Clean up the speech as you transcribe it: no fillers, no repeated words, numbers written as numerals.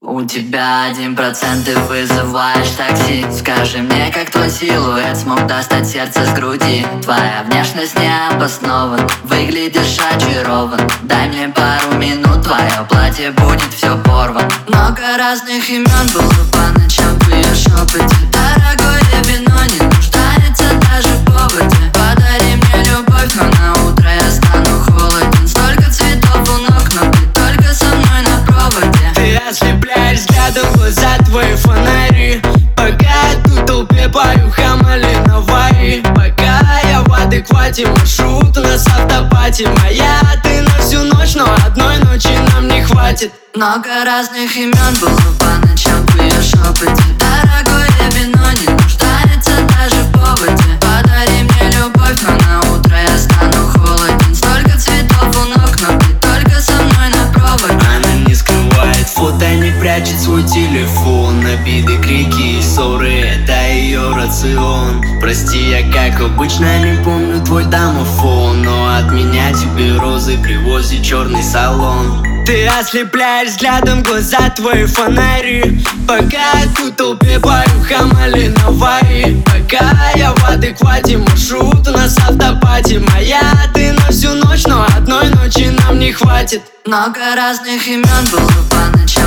У тебя 1%, ты вызываешь такси. Скажи мне, как твой силуэт смог достать сердце с груди. Твоя внешность не обоснована, выглядишь очарован. Дай мне пару минут, твое платье будет все порвано. Много разных имен было по ночам в ее шепоте. Дорогое вино не нуждается даже в поводе. Подари мне любовь, но на утро я стану холоден. Столько цветов у ног, но ты только со мной на проводе. Ты ослепляешь взглядом глаза твои фонари. Пока я тут толпе пою Хамали на Ваи. Пока я в адеквате, маршрут у нас автопати. Моя ты на всю ночь, но одной ночи нам не хватит. Много разных имен было по ночам в ее шепоте. Дорогое вино не нуждается даже в поводе. Подари мне любовь, но на утро я стану холоден. Столько цветов у ног, но ты только со мной на проводе. Она не скрывает фото, не прячет свой телефон. Обиды, крики и ссоры — это ее рацион. Прости, я как обычно не помню твой домофон, но от меня тебе розы привозит черный салон. Ты ослепляешь взглядом глаза твои фонари. Пока я тут толпе пою Хамали на Ваи. Пока я в адеквате, маршрут у нас автопати. Моя ты на всю ночь, но одной ночи нам не хватит. Много разных имен было по ночам